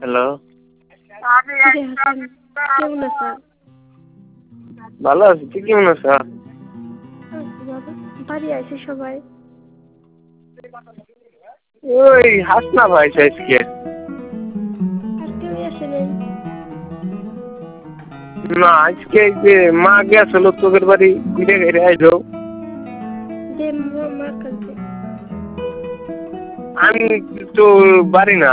Hello, কিরে হাসান, কেমন আছো? ভালো আছি, তুই কেমন আছো? আছি বাবা, বাড়ি আছে সবাই? ওই হাসনা ভাই আজকে। আর কেউ আসে নাই? না, আজকে এই যে মা গেছিল তোদের বাড়ি ঘুরে ঘুরে আইলো। দে মার কাছে। আমি তো বাড়ি না।